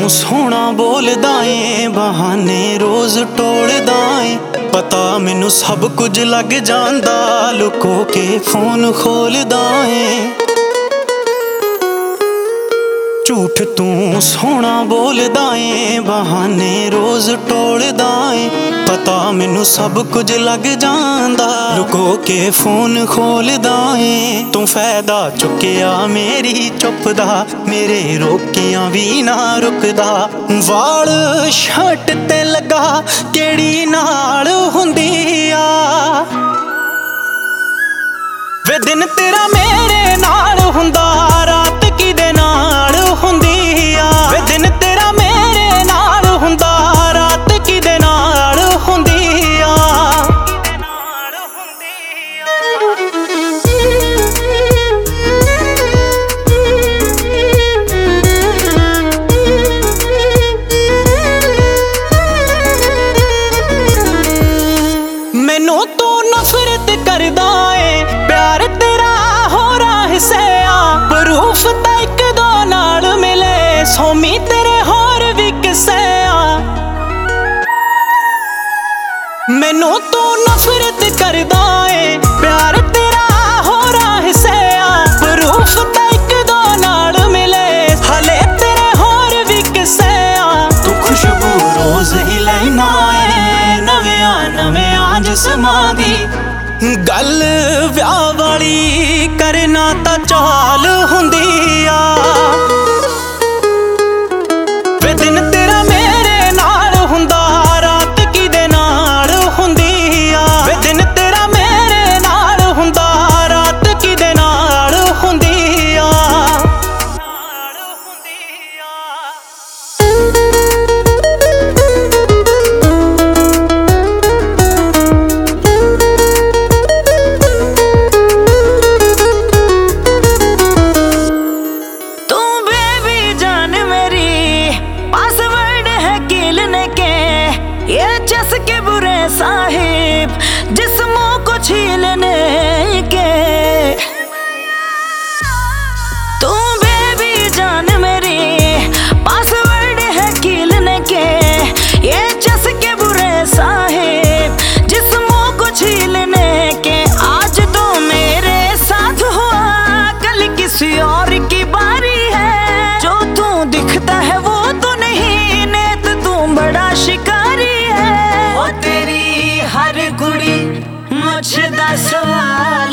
तू सोहना बोलदा ए, बहाने रोज टोलदा ए। पता मैनू सब कुछ लग जांदा, लुको के फोन खोलदा ए। झूठ तू सोहना बोलदा ए, बहाने रोज टोलदा ए। पता मैनू सब कुछ लग जांदा, लुको के फोन खोलदा ए। तू फायदा चुकिया मेरी चुप दा, मेरे रोकियां भी ना रुकदा। वाल शर्ट ते लगा केड़ी नाल हुंदी आ, वे दिन तेरा मेरे नाल हुंदा, रात किदे नाल हुंदी आ। वे दिन तेरा मेरे नाल हुंदा, रात किदे नाल हुंदी आ। मैनू तू नफरत करदा ए, प्यार तेरा होरा हिस्से आ। प्रूफ तां इक दो नाल मिले, सोमी तेरे होर भी किस्से आ। मैनू तू नफरत करदा ए, प्यार तेरा होरा हिस्से आ। प्रूफ तां इक दो नाल मिले, हले तेरे होर भी किस्से आ। तू खुशबू रोज ही लैना ए, नवियां नवियां जिस्मां दी। गल व्याह वाली करना तां चाल हुंदी आ। वे दिन तेरा मेरे नाल हुंदा, रात किदे नाल हुंदी आ। वे दिन तेरा मेरे नाल हुंदा, रात किदे नाल हुंदी आ। के बुरे साहिब जिस्मों को छीलने के, तू बेबी जान मेरी पासवर्ड है कीलने के। ये चस्के बुरे साहिब जिस्मों को छीलने के। आज तो मेरे साथ हुआ, कल किसी और की बारी है। जो तू दिखता है वो तो नहीं, नेत तू बड़ा शिकारी है। तेरी हर कुड़ी मुझ दा सवाल